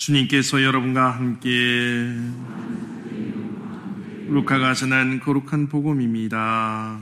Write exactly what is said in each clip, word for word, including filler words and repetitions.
주님께서 여러분과 함께 루카가 전한 거룩한 복음입니다.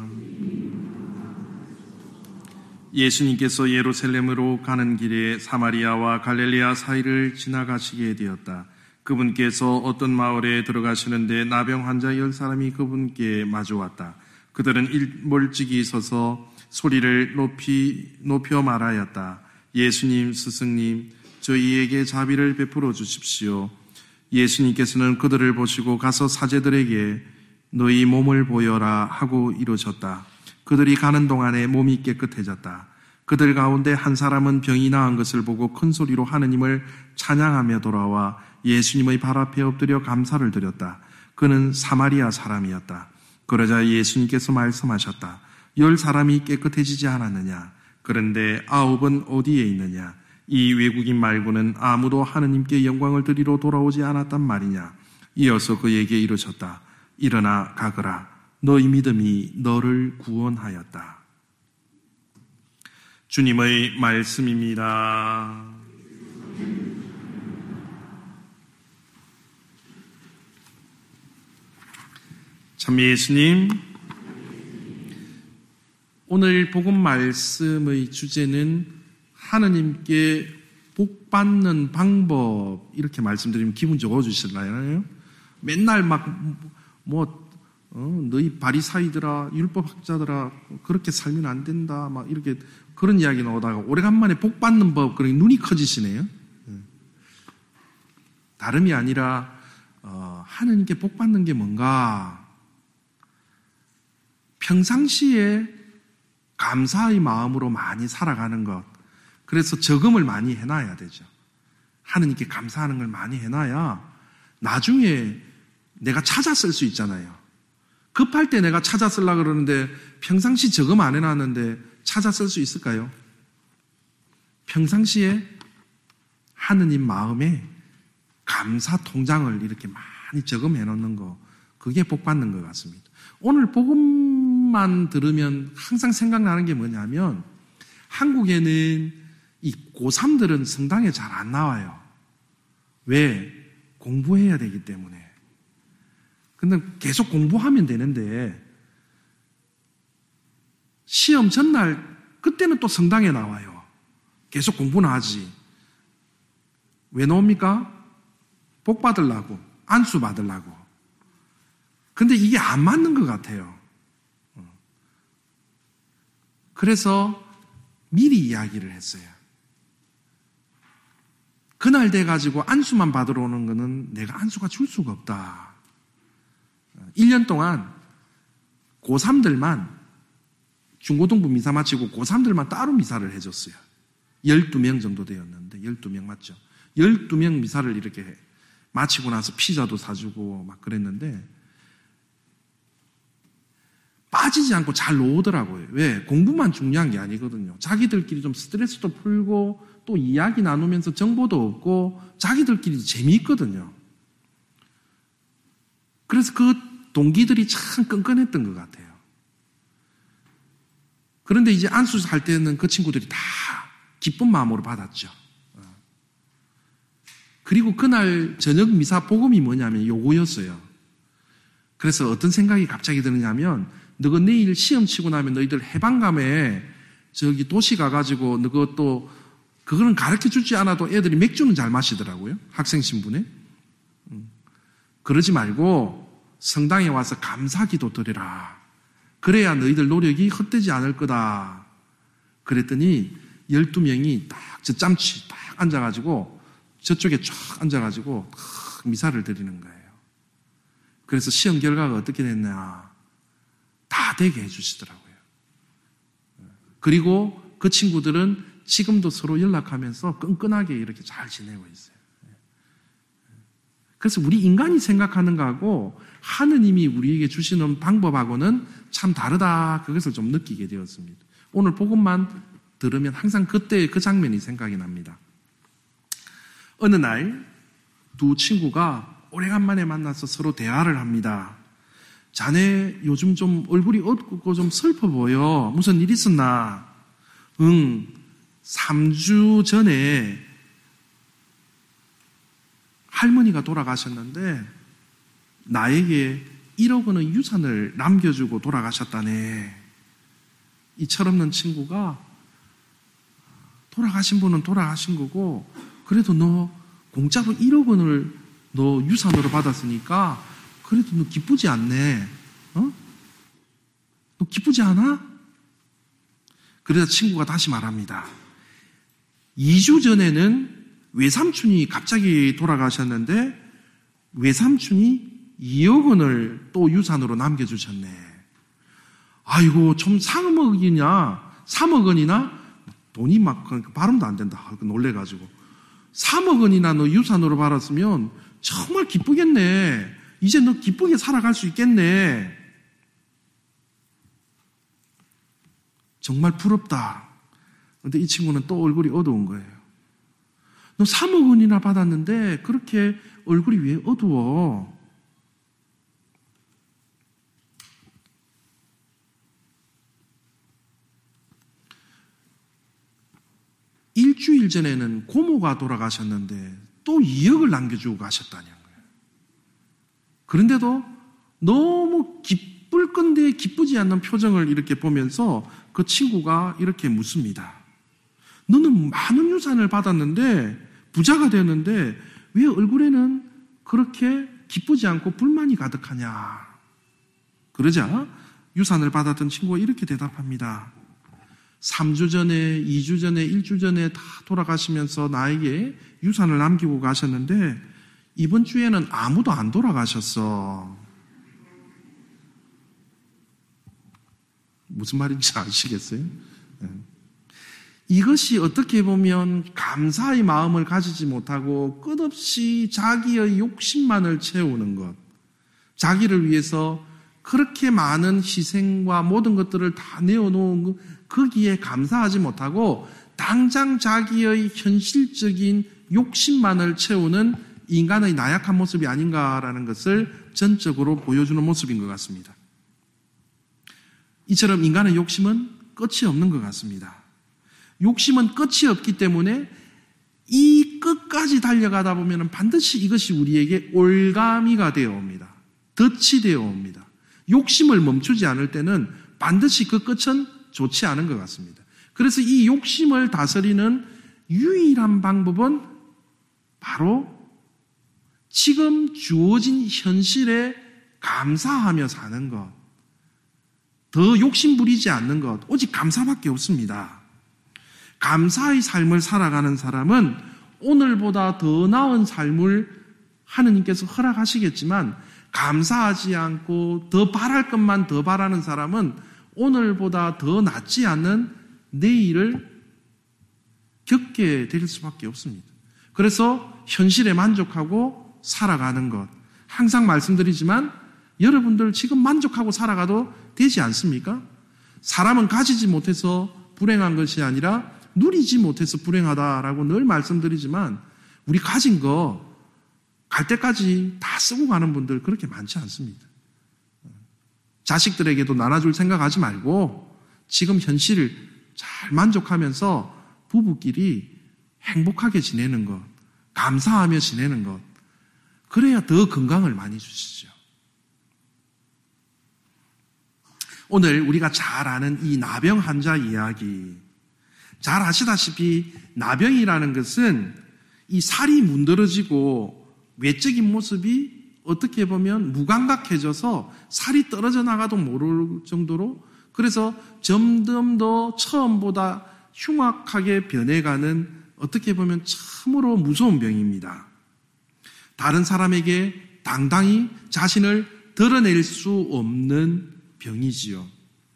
예수님께서 예루살렘으로 가는 길에 사마리아와 갈릴리아 사이를 지나가시게 되었다. 그분께서 어떤 마을에 들어가시는데 나병 환자 열 사람이 그분께 마주왔다. 그들은 일몰찍이 서서 소리를 높이 높여 말하였다. 예수님, 스승님, 저희에게 자비를 베풀어 주십시오. 예수님께서는 그들을 보시고 가서 사제들에게 너희 몸을 보여라 하고 이루셨다. 그들이 가는 동안에 몸이 깨끗해졌다. 그들 가운데 한 사람은 병이 나은 것을 보고 큰 소리로 하느님을 찬양하며 돌아와 예수님의 발 앞에 엎드려 감사를 드렸다. 그는 사마리아 사람이었다. 그러자 예수님께서 말씀하셨다. 열 사람이 깨끗해지지 않았느냐? 그런데 아홉은 어디에 있느냐? 이 외국인 말고는 아무도 하느님께 영광을 드리러 돌아오지 않았단 말이냐? 이어서 그에게 이르셨다. 일어나 가거라. 너희 믿음이 너를 구원하였다. 주님의 말씀입니다. 참 예수님, 오늘 복음 말씀의 주제는 하느님께 복 받는 방법, 이렇게 말씀드리면 기분 좋아지시나요? 맨날 막 뭐 어, 너희 바리사이들아, 율법학자들아, 그렇게 살면 안 된다, 막 이렇게 그런 이야기 나오다가 오래간만에 복 받는 법, 그러니 눈이 커지시네요. 다름이 아니라 어, 하느님께 복 받는 게 뭔가? 평상시에 감사의 마음으로 많이 살아가는 것. 그래서 저금을 많이 해놔야 되죠. 하느님께 감사하는 걸 많이 해놔야 나중에 내가 찾아 쓸 수 있잖아요. 급할 때 내가 찾아 쓰려고 그러는데 평상시 저금 안 해놨는데 찾아 쓸 수 있을까요? 평상시에 하느님 마음에 감사 통장을 이렇게 많이 저금해 놓는 거, 그게 복 받는 것 같습니다. 오늘 복음만 들으면 항상 생각나는 게 뭐냐면, 한국에는 이 고삼들은 성당에 잘 안 나와요. 왜? 공부해야 되기 때문에. 근데 계속 공부하면 되는데, 시험 전날, 그때는 또 성당에 나와요. 계속 공부는 하지. 왜 나옵니까? 복 받으려고, 안수 받으려고. 근데 이게 안 맞는 것 같아요. 그래서 미리 이야기를 했어요. 그날 돼가지고 안수만 받으러 오는 거는 내가 안수가 줄 수가 없다. 일 년 동안 고삼들만, 중고등부 미사 마치고 고삼들만 따로 미사를 해줬어요. 열두 명 정도 되었는데, 열두 명 맞죠? 열두 명 미사를 이렇게 마치고 나서 피자도 사주고 막 그랬는데, 빠지지 않고 잘 노더라고요. 왜? 공부만 중요한 게 아니거든요. 자기들끼리 좀 스트레스도 풀고 또 이야기 나누면서 정보도 얻고 자기들끼리 재미있거든요. 그래서 그 동기들이 참 끈끈했던 것 같아요. 그런데 이제 안수할 때는 그 친구들이 다 기쁜 마음으로 받았죠. 그리고 그날 저녁 미사 복음이 뭐냐면 요거였어요. 그래서 어떤 생각이 갑자기 드느냐면, 너가 내일 시험 치고 나면 너희들 해방감에 저기 도시 가가지고 너가 또 그거는 가르쳐 주지 않아도 애들이 맥주는 잘 마시더라고요. 학생 신분에. 그러지 말고 성당에 와서 감사기도 드려라. 그래야 너희들 노력이 헛되지 않을 거다. 그랬더니 열두 명이 딱 저 짬치 딱 앉아가지고 저쪽에 쫙 앉아가지고 미사를 드리는 거예요. 그래서 시험 결과가 어떻게 됐냐, 다 되게 해주시더라고요. 그리고 그 친구들은 지금도 서로 연락하면서 끈끈하게 이렇게 잘 지내고 있어요. 그래서 우리 인간이 생각하는 거하고 하느님이 우리에게 주시는 방법하고는 참 다르다, 그것을 좀 느끼게 되었습니다. 오늘 복음만 들으면 항상 그때의 그 장면이 생각이 납니다. 어느 날 두 친구가 오래간만에 만나서 서로 대화를 합니다. 자네 요즘 좀 얼굴이 어둡고 좀 슬퍼 보여. 무슨 일 있었나? 응, 삼 주 전에 할머니가 돌아가셨는데 나에게 일억 원의 유산을 남겨주고 돌아가셨다네. 이 철없는 친구가 돌아가신 분은 돌아가신 거고 그래도 너 공짜로 일억 원을 너 유산으로 받았으니까 그래도 너 기쁘지 않네. 어? 너 기쁘지 않아? 그래서 친구가 다시 말합니다. 이 주 전에는 외삼촌이 갑자기 돌아가셨는데 외삼촌이 이억 원을 또 유산으로 남겨주셨네. 아이고 좀 삼억이냐 삼억 원이나 돈이 막 발음도 안 된다. 놀래가지고 삼억 원이나 너 유산으로 받았으면 정말 기쁘겠네. 이제 너 기쁘게 살아갈 수 있겠네. 정말 부럽다. 그런데 이 친구는 또 얼굴이 어두운 거예요. 너 삼억 원이나 받았는데 그렇게 얼굴이 왜 어두워? 일주일 전에는 고모가 돌아가셨는데 또 이억을 남겨주고 가셨다는 거예요. 그런데도 너무 기쁠 건데 기쁘지 않는 표정을 이렇게 보면서 그 친구가 이렇게 묻습니다. 너는 많은 유산을 받았는데 부자가 되었는데 왜 얼굴에는 그렇게 기쁘지 않고 불만이 가득하냐? 그러자 유산을 받았던 친구가 이렇게 대답합니다. 삼 주 전에, 이 주 전에, 일 주 전에 다 돌아가시면서 나에게 유산을 남기고 가셨는데 이번 주에는 아무도 안 돌아가셨어. 무슨 말인지 아시겠어요? 네. 이것이 어떻게 보면 감사의 마음을 가지지 못하고 끝없이 자기의 욕심만을 채우는 것, 자기를 위해서 그렇게 많은 희생과 모든 것들을 다 내어놓은 것, 거기에 감사하지 못하고 당장 자기의 현실적인 욕심만을 채우는 인간의 나약한 모습이 아닌가라는 것을 전적으로 보여주는 모습인 것 같습니다. 이처럼 인간의 욕심은 끝이 없는 것 같습니다. 욕심은 끝이 없기 때문에 이 끝까지 달려가다 보면 반드시 이것이 우리에게 올가미가 되어 옵니다. 덫이 되어 옵니다. 욕심을 멈추지 않을 때는 반드시 그 끝은 좋지 않은 것 같습니다. 그래서 이 욕심을 다스리는 유일한 방법은 바로 지금 주어진 현실에 감사하며 사는 것, 더 욕심 부리지 않는 것, 오직 감사밖에 없습니다. 감사의 삶을 살아가는 사람은 오늘보다 더 나은 삶을 하느님께서 허락하시겠지만 감사하지 않고 더 바랄 것만 더 바라는 사람은 오늘보다 더 낫지 않는 내일을 겪게 될 수밖에 없습니다. 그래서 현실에 만족하고 살아가는 것. 항상 말씀드리지만 여러분들 지금 만족하고 살아가도 되지 않습니까? 사람은 가지지 못해서 불행한 것이 아니라 누리지 못해서 불행하다라고 늘 말씀드리지만 우리 가진 거 갈 때까지 다 쓰고 가는 분들 그렇게 많지 않습니다. 자식들에게도 나눠줄 생각하지 말고 지금 현실을 잘 만족하면서 부부끼리 행복하게 지내는 것, 감사하며 지내는 것, 그래야 더 건강을 많이 주시죠. 오늘 우리가 잘 아는 이 나병 환자 이야기, 잘 아시다시피 나병이라는 것은 이 살이 문드러지고 외적인 모습이 어떻게 보면 무감각해져서 살이 떨어져 나가도 모를 정도로, 그래서 점점 더 처음보다 흉악하게 변해가는 어떻게 보면 참으로 무서운 병입니다. 다른 사람에게 당당히 자신을 드러낼 수 없는 병이지요.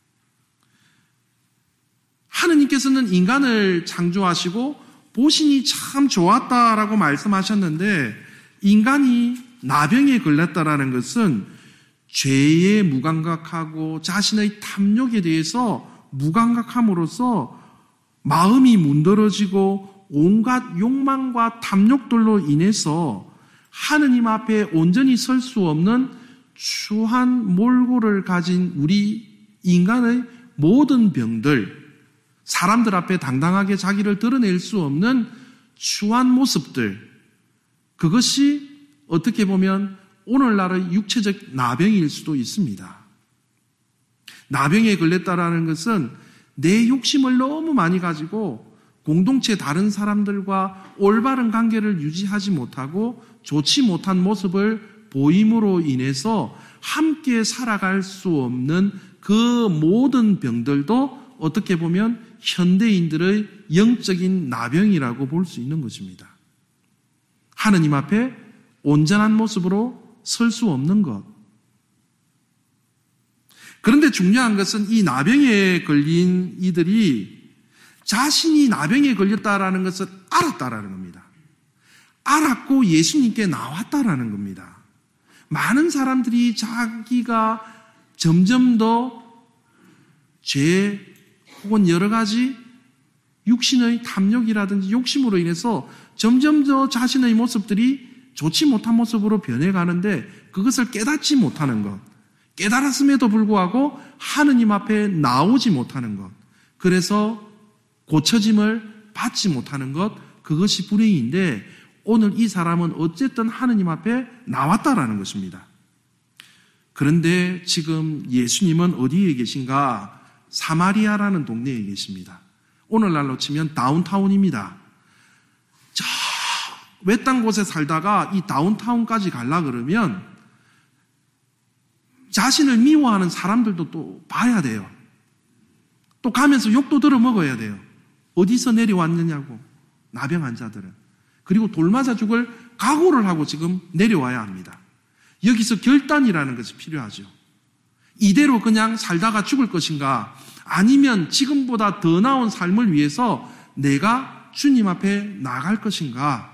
하느님께서는 인간을 창조하시고 보시니 참 좋았다라고 말씀하셨는데 인간이 나병에 걸렸다라는 것은 죄에 무감각하고 자신의 탐욕에 대해서 무감각함으로써 마음이 문드러지고 온갖 욕망과 탐욕들로 인해서 하느님 앞에 온전히 설 수 없는 추한 몰골을 가진 우리 인간의 모든 병들, 사람들 앞에 당당하게 자기를 드러낼 수 없는 추한 모습들, 그것이 어떻게 보면 오늘날의 육체적 나병일 수도 있습니다. 나병에 걸렸다라는 것은 내 욕심을 너무 많이 가지고 공동체 다른 사람들과 올바른 관계를 유지하지 못하고 좋지 못한 모습을 보임으로 인해서 함께 살아갈 수 없는 그 모든 병들도 어떻게 보면 현대인들의 영적인 나병이라고 볼 수 있는 것입니다. 하느님 앞에 온전한 모습으로 설 수 없는 것. 그런데 중요한 것은 이 나병에 걸린 이들이 자신이 나병에 걸렸다라는 것을 알았다라는 겁니다. 알았고 예수님께 나왔다라는 겁니다. 많은 사람들이 자기가 점점 더 죄 혹은 여러 가지 육신의 탐욕이라든지 욕심으로 인해서 점점 더 자신의 모습들이 좋지 못한 모습으로 변해가는데 그것을 깨닫지 못하는 것, 깨달았음에도 불구하고 하느님 앞에 나오지 못하는 것, 그래서 고쳐짐을 받지 못하는 것, 그것이 불행인데 오늘 이 사람은 어쨌든 하느님 앞에 나왔다라는 것입니다. 그런데 지금 예수님은 어디에 계신가? 사마리아라는 동네에 계십니다. 오늘날로 치면 다운타운입니다. 저 외딴 곳에 살다가 이 다운타운까지 가려 그러면 자신을 미워하는 사람들도 또 봐야 돼요. 또 가면서 욕도 들어 먹어야 돼요. 어디서 내려왔느냐고, 나병 환자들은. 그리고 돌 맞아 죽을 각오를 하고 지금 내려와야 합니다. 여기서 결단이라는 것이 필요하죠. 이대로 그냥 살다가 죽을 것인가, 아니면 지금보다 더 나은 삶을 위해서 내가 주님 앞에 나갈 것인가.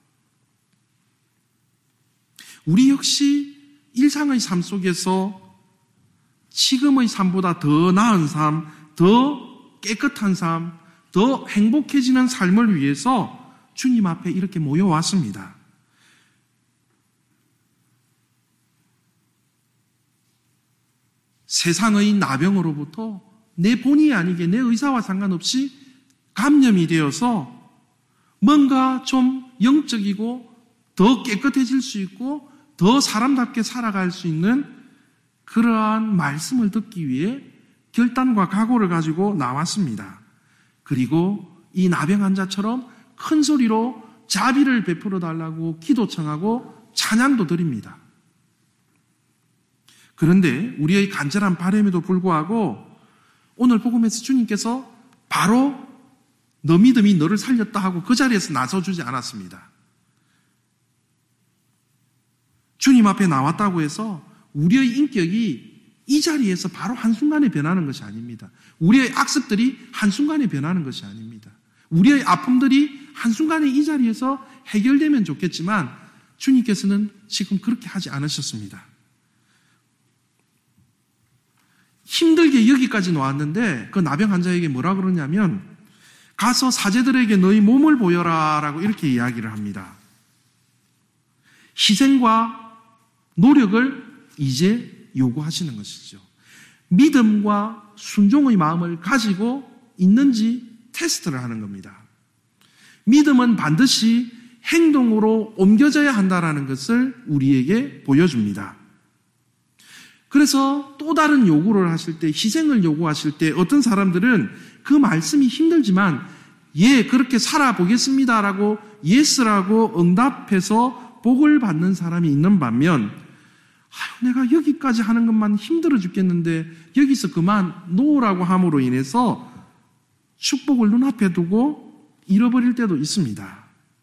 우리 역시 일상의 삶 속에서 지금의 삶보다 더 나은 삶, 더 깨끗한 삶, 더 행복해지는 삶을 위해서 주님 앞에 이렇게 모여왔습니다. 세상의 나병으로부터 내 본의 아니게 내 의사와 상관없이 감염이 되어서 뭔가 좀 영적이고 더 깨끗해질 수 있고 더 사람답게 살아갈 수 있는 그러한 말씀을 듣기 위해 결단과 각오를 가지고 나왔습니다. 그리고 이 나병 환자처럼 큰 소리로 자비를 베풀어 달라고 기도 청하고 찬양도 드립니다. 그런데 우리의 간절한 바람에도 불구하고 오늘 복음에서 주님께서 바로 너 믿음이 너를 살렸다 하고 그 자리에서 나서주지 않았습니다. 주님 앞에 나왔다고 해서 우리의 인격이 이 자리에서 바로 한순간에 변하는 것이 아닙니다. 우리의 악습들이 한순간에 변하는 것이 아닙니다. 우리의 아픔들이 한순간에 이 자리에서 해결되면 좋겠지만 주님께서는 지금 그렇게 하지 않으셨습니다. 힘들게 여기까지 나왔는데 그 나병 환자에게 뭐라 그러냐면 가서 사제들에게 너희 몸을 보여라 라고 이렇게 이야기를 합니다. 희생과 노력을 이제 요구하시는 것이죠. 믿음과 순종의 마음을 가지고 있는지 테스트를 하는 겁니다. 믿음은 반드시 행동으로 옮겨져야 한다는 것을 우리에게 보여줍니다. 그래서 또 다른 요구를 하실 때, 희생을 요구하실 때 어떤 사람들은 그 말씀이 힘들지만 예, 그렇게 살아보겠습니다라고 예스라고 응답해서 복을 받는 사람이 있는 반면 아유, 내가 여기까지 하는 것만 힘들어 죽겠는데 여기서 그만 놓으라고 함으로 인해서 축복을 눈앞에 두고 잃어버릴 때도 있습니다.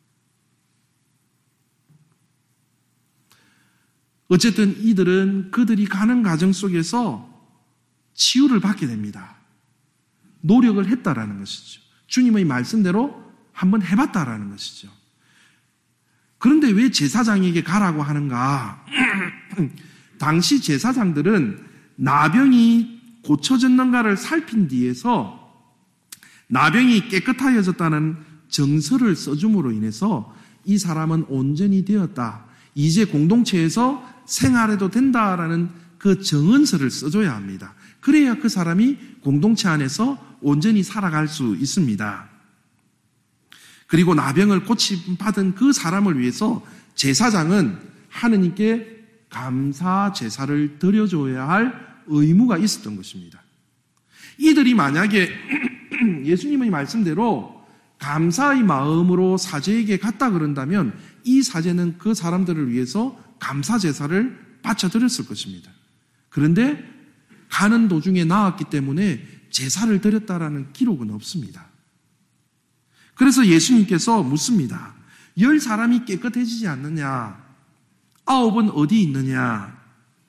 어쨌든 이들은 그들이 가는 과정 속에서 치유를 받게 됩니다. 노력을 했다라는 것이죠. 주님의 말씀대로 한번 해봤다라는 것이죠. 그런데 왜 제사장에게 가라고 하는가? 당시 제사장들은 나병이 고쳐졌는가를 살핀 뒤에서 나병이 깨끗하여졌다는 정서를 써줌으로 인해서 이 사람은 온전히 되었다. 이제 공동체에서 생활해도 된다라는 그 정언서를 써줘야 합니다. 그래야 그 사람이 공동체 안에서 온전히 살아갈 수 있습니다. 그리고 나병을 고침받은 그 사람을 위해서 제사장은 하느님께 감사 제사를 드려줘야 할 의무가 있었던 것입니다. 이들이 만약에 예수님의 말씀대로 감사의 마음으로 사제에게 갔다 그런다면 이 사제는 그 사람들을 위해서 감사 제사를 바쳐드렸을 것입니다. 그런데 가는 도중에 나왔기 때문에 제사를 드렸다라는 기록은 없습니다. 그래서 예수님께서 묻습니다. 열 사람이 깨끗해지지 않느냐? 아홉은 어디 있느냐?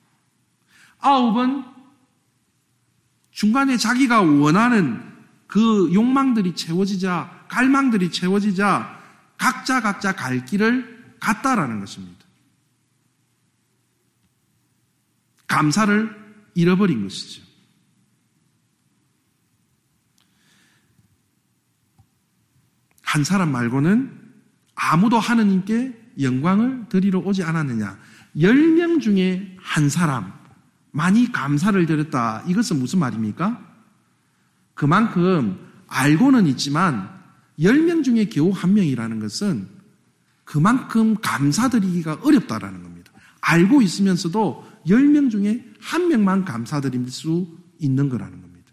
아홉은 중간에 자기가 원하는 그 욕망들이 채워지자, 갈망들이 채워지자 각자 각자 갈 길을 갔다라는 것입니다. 감사를 잃어버린 것이죠. 한 사람 말고는 아무도 하느님께 영광을 드리러 오지 않았느냐. 열 명 중에 한 사람만이 감사를 드렸다. 이것은 무슨 말입니까? 그만큼 알고는 있지만 열 명 중에 겨우 한 명이라는 것은 그만큼 감사드리기가 어렵다라는 겁니다. 알고 있으면서도 열 명 중에 한 명만 감사드릴 수 있는 거라는 겁니다.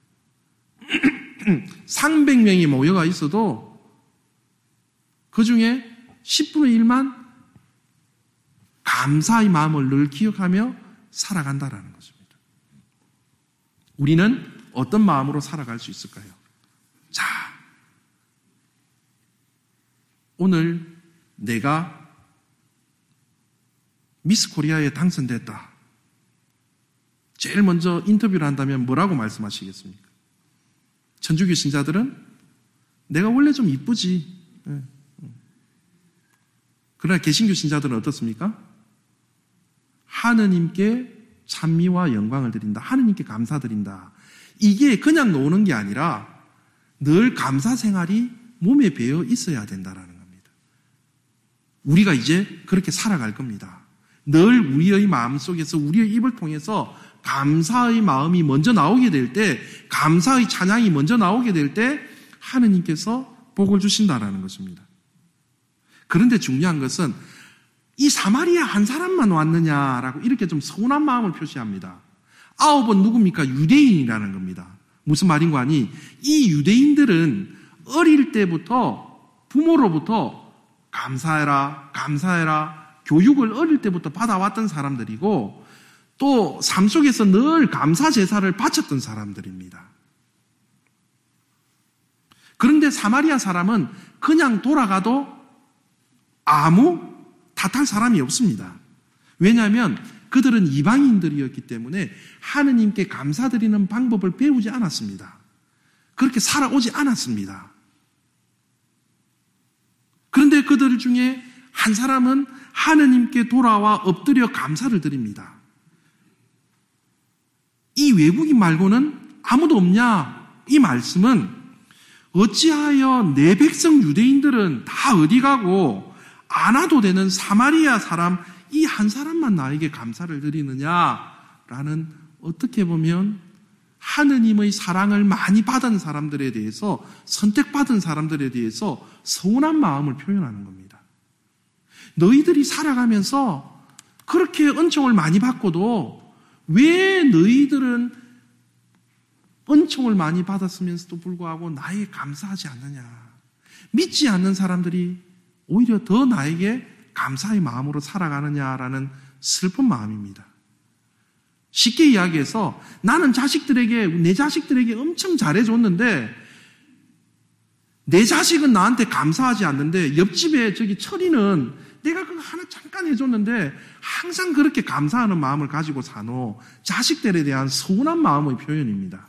삼백 명이 모여가 있어도 그 중에 십분의 일만 감사의 마음을 늘 기억하며 살아간다라는 것입니다. 우리는 어떤 마음으로 살아갈 수 있을까요? 자, 오늘 내가 미스 코리아에 당선됐다. 제일 먼저 인터뷰를 한다면 뭐라고 말씀하시겠습니까? 천주교 신자들은 내가 원래 좀 이쁘지. 그러나 개신교 신자들은 어떻습니까? 하느님께 찬미와 영광을 드린다. 하느님께 감사드린다. 이게 그냥 노는 게 아니라 늘 감사 생활이 몸에 배어 있어야 된다는 겁니다. 우리가 이제 그렇게 살아갈 겁니다. 늘 우리의 마음 속에서 우리의 입을 통해서 감사의 마음이 먼저 나오게 될 때, 감사의 찬양이 먼저 나오게 될 때 하느님께서 복을 주신다라는 것입니다. 그런데 중요한 것은 이 사마리아 한 사람만 왔느냐라고 이렇게 좀 서운한 마음을 표시합니다. 아홉은 누굽니까? 유대인이라는 겁니다. 무슨 말인가 하니 이 유대인들은 어릴 때부터 부모로부터 감사해라, 감사해라 교육을 어릴 때부터 받아왔던 사람들이고 또 삶 속에서 늘 감사 제사를 바쳤던 사람들입니다. 그런데 사마리아 사람은 그냥 돌아가도 아무 탓할 사람이 없습니다. 왜냐하면 그들은 이방인들이었기 때문에 하느님께 감사드리는 방법을 배우지 않았습니다. 그렇게 살아오지 않았습니다. 그런데 그들 중에 한 사람은 하느님께 돌아와 엎드려 감사를 드립니다. 이 외국인 말고는 아무도 없냐? 이 말씀은 어찌하여 내 백성 유대인들은 다 어디 가고 안 와도 되는 사마리아 사람 이 한 사람만 나에게 감사를 드리느냐라는 어떻게 보면 하느님의 사랑을 많이 받은 사람들에 대해서 선택받은 사람들에 대해서 서운한 마음을 표현하는 겁니다. 너희들이 살아가면서 그렇게 은총을 많이 받고도 왜 너희들은 은총을 많이 받았으면서도 불구하고 나에게 감사하지 않느냐. 믿지 않는 사람들이 오히려 더 나에게 감사의 마음으로 살아가느냐라는 슬픈 마음입니다. 쉽게 이야기해서 나는 자식들에게, 내 자식들에게 엄청 잘해줬는데 내 자식은 나한테 감사하지 않는데 옆집에 저기 철이는 내가 그거 하나 잠깐 해줬는데 항상 그렇게 감사하는 마음을 가지고 사노. 자식들에 대한 서운한 마음의 표현입니다.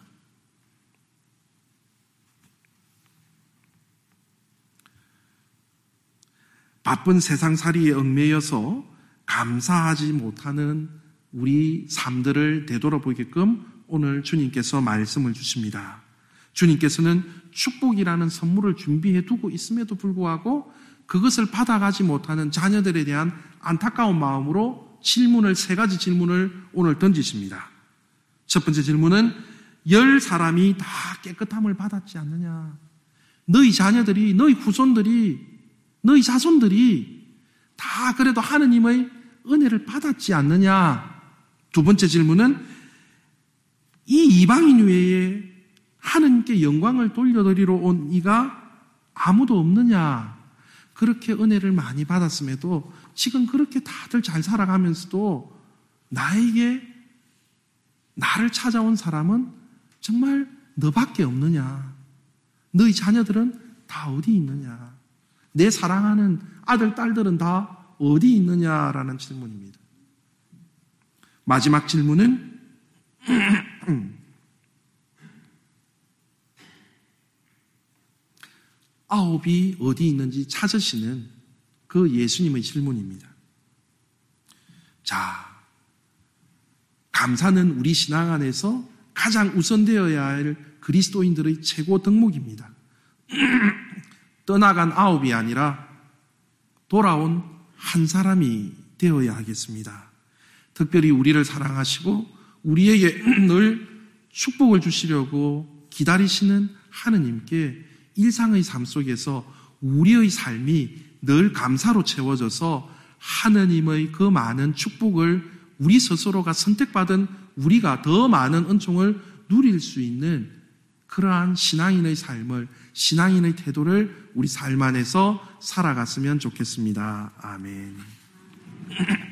바쁜 세상살이에 얽매여서 감사하지 못하는 우리 삶들을 되돌아보게끔 오늘 주님께서 말씀을 주십니다. 주님께서는 축복이라는 선물을 준비해 두고 있음에도 불구하고 그것을 받아가지 못하는 자녀들에 대한 안타까운 마음으로 질문을, 세 가지 질문을 오늘 던지십니다. 첫 번째 질문은 열 사람이 다 깨끗함을 받았지 않느냐. 너희 자녀들이, 너희 후손들이, 너희 자손들이 다 그래도 하느님의 은혜를 받았지 않느냐? 두 번째 질문은 이 이방인 외에 하나님께 영광을 돌려드리러 온 이가 아무도 없느냐? 그렇게 은혜를 많이 받았음에도 지금 그렇게 다들 잘 살아가면서도 나에게 나를 찾아온 사람은 정말 너밖에 없느냐? 너희 자녀들은 다 어디 있느냐? 내 사랑하는 아들, 딸들은 다 어디 있느냐라는 질문입니다. 마지막 질문은 아홉이 어디 있는지 찾으시는 그 예수님의 질문입니다. 자, 감사는 우리 신앙 안에서 가장 우선되어야 할 그리스도인들의 최고 덕목입니다. 떠나간 아홉이 아니라 돌아온 한 사람이 되어야 하겠습니다. 특별히 우리를 사랑하시고 우리에게 늘 축복을 주시려고 기다리시는 하느님께 일상의 삶 속에서 우리의 삶이 늘 감사로 채워져서 하느님의 그 많은 축복을 우리 스스로가 선택받은 우리가 더 많은 은총을 누릴 수 있는 그러한 신앙인의 삶을, 신앙인의 태도를 우리 삶 안에서 살아갔으면 좋겠습니다. 아멘.